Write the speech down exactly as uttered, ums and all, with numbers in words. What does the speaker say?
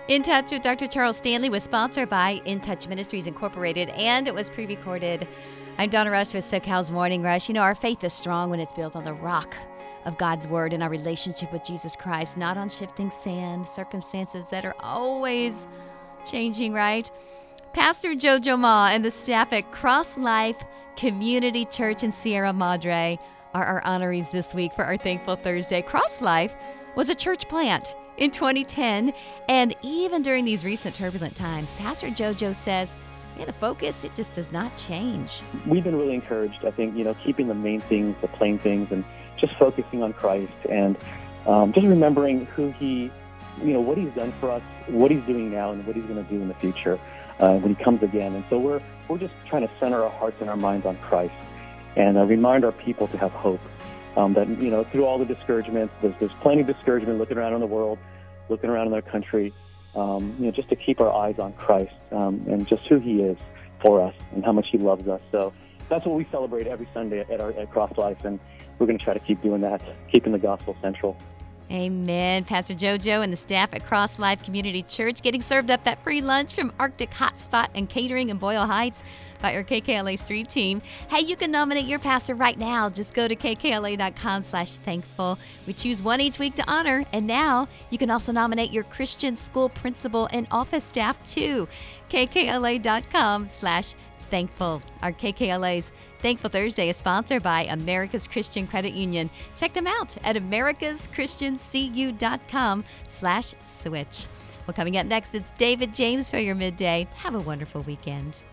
In Touch with Doctor Charles Stanley was sponsored by In Touch Ministries Incorporated, and it was pre-recorded. I'm Donna Rush with SoCal's Morning Rush. You know, our faith is strong when it's built on the rock of God's Word and our relationship with Jesus Christ, not on shifting sand, circumstances that are always changing, right? Pastor Jojo Ma and the staff at Cross Life Community Church in Sierra Madre are our honorees this week for our Thankful Thursday. Cross Life was a church plant in twenty ten, and even during these recent turbulent times, Pastor Jojo says, yeah, the focus, it just does not change. We've been really encouraged, I think, you know, keeping the main things, the plain things, and just focusing on Christ and um, just remembering who he, you know, what he's done for us, what he's doing now, and what he's going to do in the future uh, when he comes again. And so we're we're just trying to center our hearts and our minds on Christ and uh, remind our people to have hope. Um, that, you know, through all the discouragements, there's, there's plenty of discouragement looking around in the world, looking around in our country, um, you know, just to keep our eyes on Christ um, and just who he is for us and how much he loves us. So that's what we celebrate every Sunday at our at Cross Life, and we're going to try to keep doing that, keeping the gospel central. Amen. Pastor Jojo and the staff at Cross Life Community Church getting served up that free lunch from Arctic Hotspot and Catering in Boyle Heights by our K K L A Street team. Hey, you can nominate your pastor right now. Just go to kkla.com slash thankful. We choose one each week to honor. And now you can also nominate your Christian school principal and office staff too. kkla.com slash thankful. Our K K L A's Thankful Thursday is sponsored by America's Christian Credit Union. Check them out at americaschristiancu.com slash switch. Well, coming up next, it's David James for your midday. Have a wonderful weekend.